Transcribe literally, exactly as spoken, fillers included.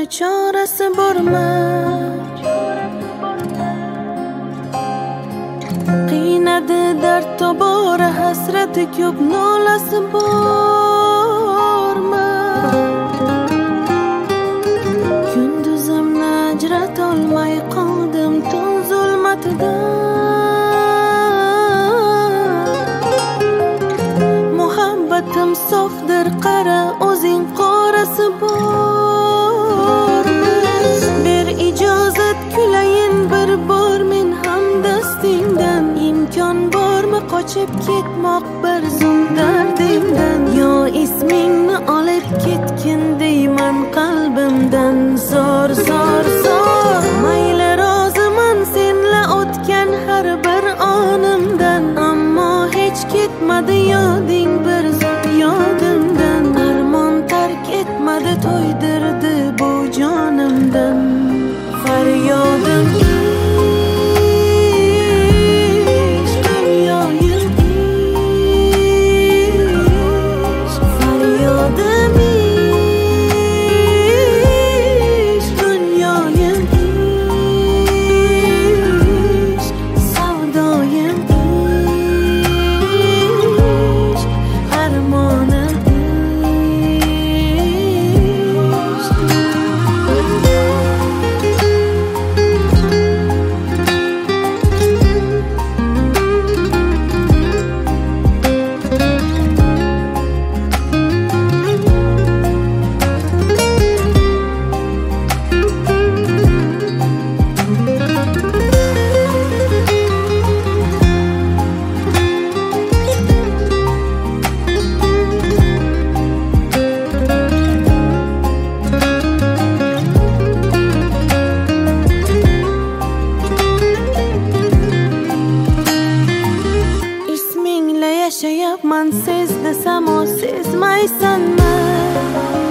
chorasi bormi? Qiynadi dard tobora, hasrati ko'p, nolasi bormi? Kunduzimni ajratolmay qoldim tun zulmatida. Muhabbatim sofdir, qara o'zing qorasi bormi? Ber ijozat kulayin bir bor men ham dastingdan. İmkon bormi qochib ketmoq bir zum dardingdan? Yo ismingni olib ketgin deyman qalbimdan. Zor zor zor mayli roziman senla o'tgan har bir onimdan. Ammo hech ketmadi yoding bir zum yodimdan. Armon tark etmadi, to'ydirdi bu jonimdan. Faryodim yashayapman, sez desam o sezmaysanmi?